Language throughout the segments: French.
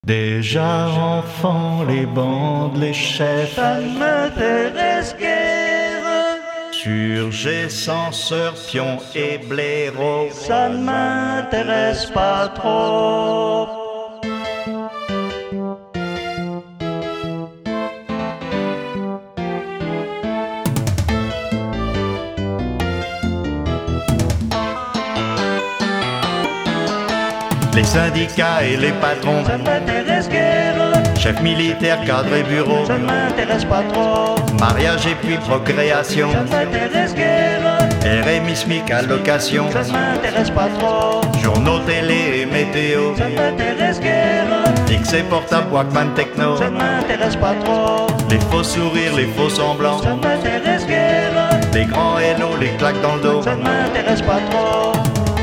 Déjà enfant, les bandes, les chefs, ça ne m'intéresse guère. Surgés, censeurs, pions et blaireaux, ça ne m'intéresse pas trop. Les syndicats et les patrons, ça ne m'intéresse guère. Chefs militaires, cadres et bureaux, ça ne m'intéresse pas trop. mariage et puis procréation, Ça ne m'intéresse guère. RMI, SMIC, allocation, Ça ne m'intéresse pas trop. journaux, télé et météo, Ça ne m'intéresse guère. XC, portable, Walkman, techno, Ça ne m'intéresse pas trop. les faux sourires, les faux semblants, Ça ne m'intéresse guère. les grands hello, les claques dans le dos, Ça ne m'intéresse pas trop.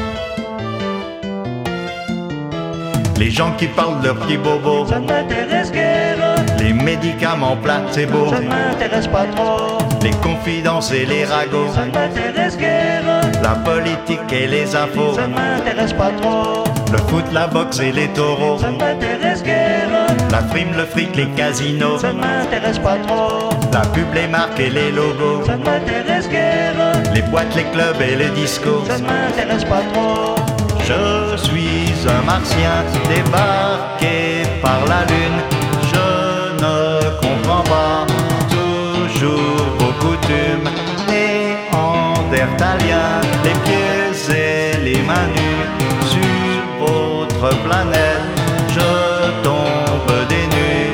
les gens qui parlent de leurs petits bobos, Ça ne m'intéresse guère. les médicaments placebo, Ça ne m'intéresse pas trop. les confidences et les ragots, Ça ne m'intéresse guère. la politique et les infos, Ça ne m'intéresse pas trop. le foot, la boxe et les taureaux, Ça ne m'intéresse guère. la frime, le fric, les casinos, Ça ne m'intéresse pas trop. la pub, les marques et les logos, Ça ne m'intéresse guère. les boîtes, les clubs et les discos. Ça ne m'intéresse pas trop. Je suis un martien débarqué par la lune. Je ne comprends pas toujours vos coutumes néandertaliens, les pieds et les mains nues sur votre planète. Je tombe des nues.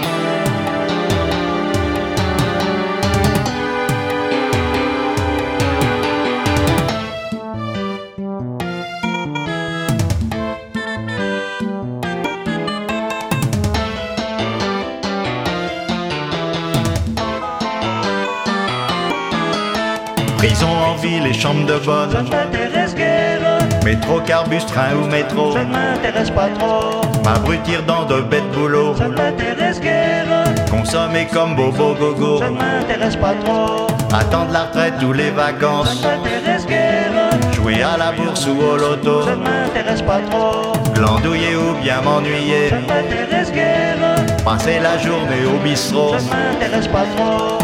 Prison en ville et chambre de Ça bonne, ne m'intéresse guère. métro, carbus, train ou métro, Ça ne m'intéresse pas trop. m'abrutir dans de bêtes boulots, Ça ne m'intéresse guère. consommer comme bobo gogo, Ça ne m'intéresse pas trop. attendre la retraite ou les Ça vacances, ne m'intéresse guère. jouer à la bourse ou au loto, Ça ne m'intéresse pas trop. glandouiller ou bien m'ennuyer, Ça ne m'intéresse guère. passer la journée au bistrot, Ça ne m'intéresse pas trop.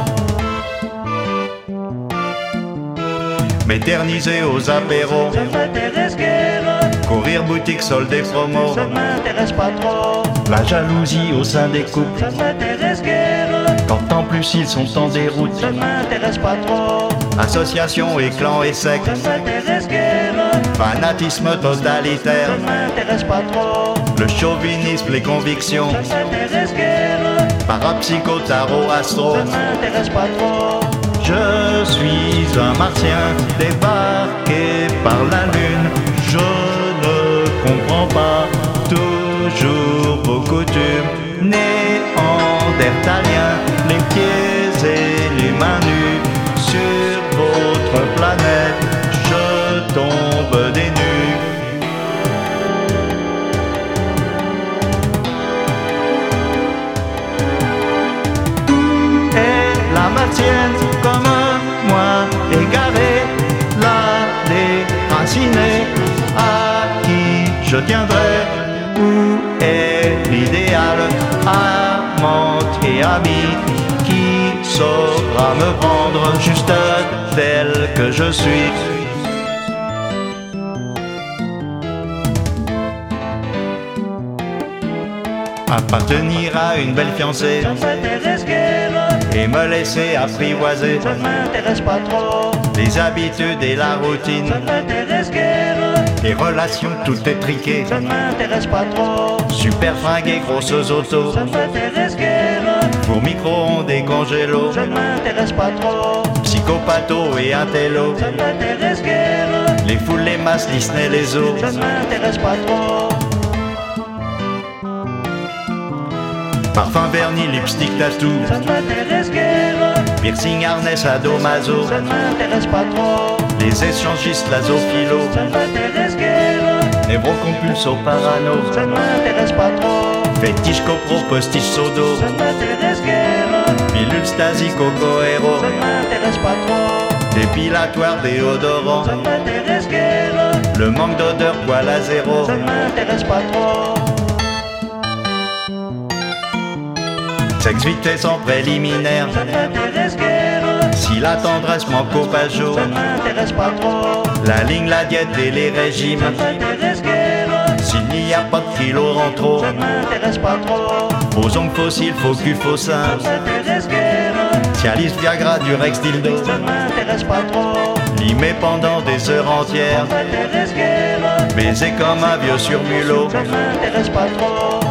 m'éterniser aux apéros, Ça ne m'intéresse guère. courir boutique, soldes et promos, Ça ne m'intéresse pas trop. la jalousie au sein des couples, Ça ne m'intéresse guère. quand en plus ils sont en déroute, Ça ne m'intéresse pas trop. associations et clans et sectes, Ça ne m'intéresse guère. fanatisme totalitaire, Ça ne m'intéresse pas trop. le chauvinisme, les convictions, Ça ne m'intéresse guère. parapsycho, tarot, astro. Ça ne m'intéresse pas trop. Je suis un martien débarqué par la lune. Je ne comprends pas toujours vos coutumes néandertaliens, les pieds et les mains nues sur votre planète. Je tombe des nues. Et la martienne comme moi égaré, la déracinée, à qui je tiendrai. Où est l'idéal, amante et ami, qui saura me prendre juste tel que je suis? Appartenir à une belle fiancée Ça ne m'intéresse guère. et me laisser apprivoiser Ça ne m'intéresse pas trop. les habitudes et la routine, Ça ne m'intéresse guère. les relations tout étriquées, Ça ne m'intéresse pas trop. super fringués, grosses autos, Ça ne m'intéresse guère. pour micro-ondes et congélos, Ça ne m'intéresse pas trop. psychopatho et intello, Ça ne m'intéresse guère. les foules, les masses, Disney, les os, Ça ne m'intéresse pas trop. parfum, vernis, lipstick, tatou, Ça ne m'intéresse guère. piercing, harnais, sadomaso, Ça ne m'intéresse pas trop. les échangistes, la zoophilos, Ça ne m'intéresse guère. névrocompulso, parano, Ça ne m'intéresse pas trop. fétiche, copro, postiche, sodo, Ça ne m'intéresse guère. pilule, stasi, coco, héros, Ça ne m'intéresse pas trop. dépilatoire, déodorant, Ça ne m'intéresse guère. le manque d'odeur, poil à zéro, Ça ne m'intéresse pas trop. Sexe, vitesse en préliminaire. Ça ne m'intéresse guère. Si la tendresse manque au Pajot, Ça m'intéresse pas trop. la ligne, la diète et les régimes. Ça m'intéresse guère. S'il n'y a pas de kilos en trop, Ça m'intéresse pas trop. faux ongles, fossiles, faux cul, faux sein. Ça m'intéresse guère. Cialis, Viagra, Durex, dildo. Ça m'intéresse pas trop. Limé pendant des heures entières. Ça m'intéresse guère. Baiser comme un vieux sur mulot. Ça m'intéresse pas trop.